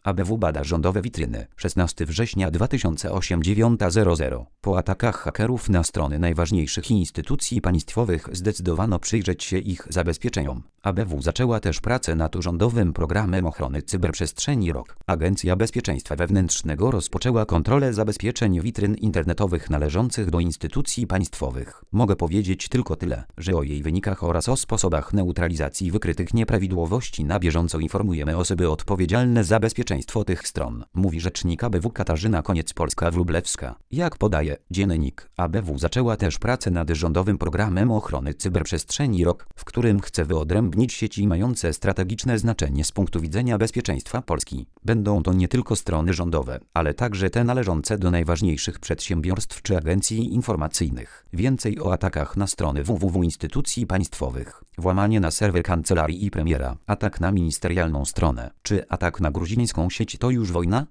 ABW bada rządowe witryny. 16 września 2008 9:00. Po atakach hakerów na strony najważniejszych instytucji państwowych zdecydowano przyjrzeć się ich zabezpieczeniom. ABW zaczęła też pracę nad rządowym programem ochrony cyberprzestrzeni ROK. Agencja Bezpieczeństwa Wewnętrznego rozpoczęła kontrolę zabezpieczeń witryn internetowych należących do instytucji państwowych. Mogę powiedzieć tylko tyle, że o jej wynikach oraz o sposobach neutralizacji wykrytych nieprawidłowości na bieżąco informujemy osoby odpowiedzialne za bezpieczeństwo tych stron, mówi rzecznik ABW Katarzyna Koniec-Polska-Wróblewska. Jak podaje dziennik, ABW zaczęła też pracę nad rządowym programem ochrony cyberprzestrzeni ROK, w którym chce wyodrębnić sieci mające strategiczne znaczenie z punktu widzenia bezpieczeństwa Polski. Będą to nie tylko strony rządowe, ale także te należące do najważniejszych przedsiębiorstw czy agencji informacyjnych. Więcej o atakach na strony www instytucji państwowych. Włamanie na serwer kancelarii premiera, atak na ministerialną stronę. Czy atak na gruzińską sieć to już wojna?